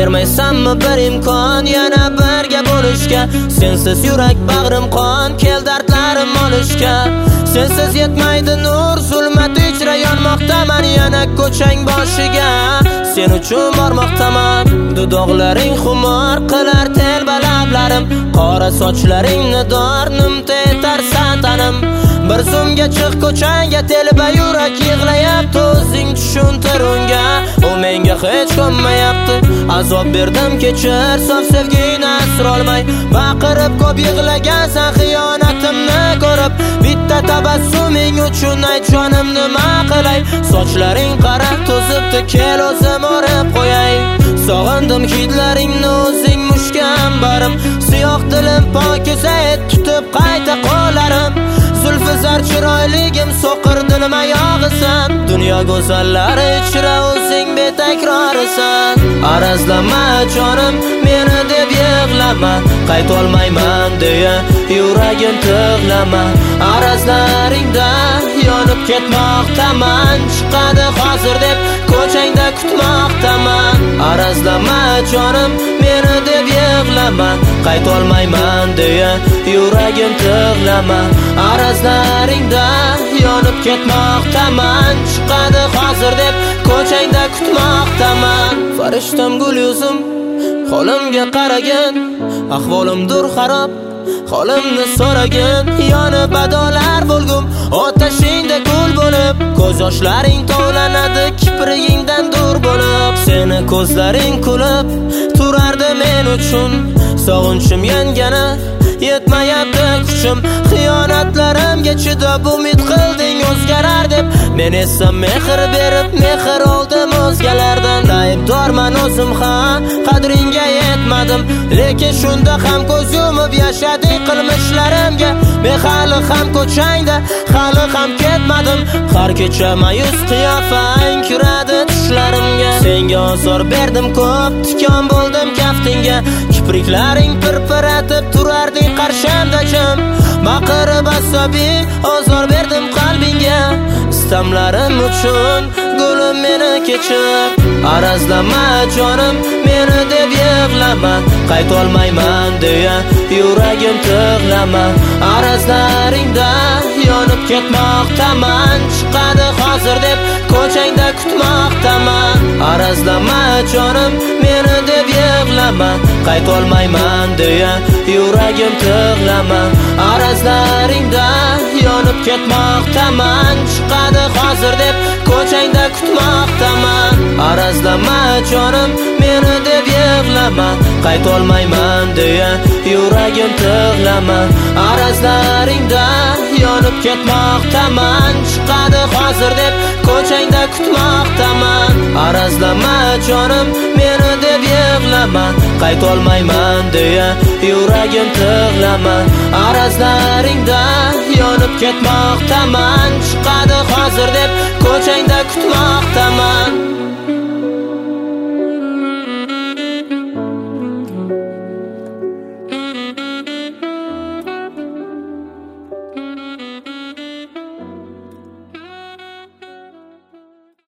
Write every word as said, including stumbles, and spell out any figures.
bermaysanmi bir imkon yana birga bo'lishga? Sensiz yurak bag'rim qon, kel dardlarim olishga. Sensiz yetmaydi nur, zulmat ichra yonmoqdaman yana ko'chang boshiga. Sen uchun bormoqdaman, dudoqlaring xumor qilar telba lablarim, qora sochlaringni dornim tetarsan tanim. Bir zumga chiq ko'changa, telba yurak yig'layapti, o'zing tushuntir unga. U menga hech ko'nmayapti, azob berdim kechir, sof sevgini asrolmay. Baqirib ko'p yig'lagansan xiyonatimni ko'rib, bitta tabassuming uchun ayt jonim nima qilay? Sochlaring qara to'zibdi, kel o'zim o'rib qo'yay. Sog'indim hidlaringni o'zing mushkam barim, siyoh dilim pokiza et tutib qayta qo'llarim. Zulfizar chiroyligim so'qir dilim ayog'isan, dunyo go'zallari ichra o'zing betakrorisan. Arazlama jonim meni deb yig'lama, qaytolmayman deya yuragim tig'lama. Arazlaringda yonib ketmoqdaman, chiqadi hozir deb ko'changda kutmoqdaman. Arazlama jonim meni deb yig'lama, qaytolmayman deya yuragim tig'lama. Arazlaringda yonib ketmoqdaman, chiqadi hozir deb ko'changda kutmoqdaman. Farishtam gul yuzim holimga qaragin, ahvolimdir xarob holimni so'ragin. Yonib adolar bo'lgum otashingda kul bo'lib, ko'z yoshlaring tovlanadi kiprigingdan dur bo'lib. Seni ko'zlaring kulib turardi men uchun, sog'inchim yangana yetmayapti kuchim. Xiyonatlarimga chidab umid qilding o'zgarar deb, men esa mehr berib mehr oldim o'zgalardan. Aybdorman o'zim ham, qadringga yetmadim, lekin shunda ham ko'z yumib yashading qilmishlarimga. Men hali ham ko'changda, hali ham ketmadim, har kecha mayus qiyofang kiradi tushlarimga. Senga ozor berdim ko'p, tikon bo'ldim kaftingga, kipriklaring pirpiratib turarding qarshimda jim. Baqirib asabiy ozor berdim qalbingga, istamlarim uchun gulim meni kechir. Arazlama jonim meni deb yig'lama, qaytolmayman deya yuragim tig'lama. Arazlaringda yonib ketmoqdaman, chiqadi hozir deb ko'changda kutmoqdaman. Arazlama jonim meni deb yig'lama, qaytolmayman deya yuragim tig'lama. Arazlaringda yonib ketmoqdaman, chiqadi hozir deb ko'changda kutmoqdaman. Arazlama jonim meni deb yig'lama, qaytolmayman deya yuragim tig'lama. Arazlaringda yonib ketmoqdaman, chiqadi hozir deb ko'changda kutmoqdaman. Arazlama jonim meni deb yig'lama, qaytolmayman deya yuragim tig'lama. Arazlaringda yonib ketmoqdaman, chiqadi hozir deb ko'changda kutmoqdaman.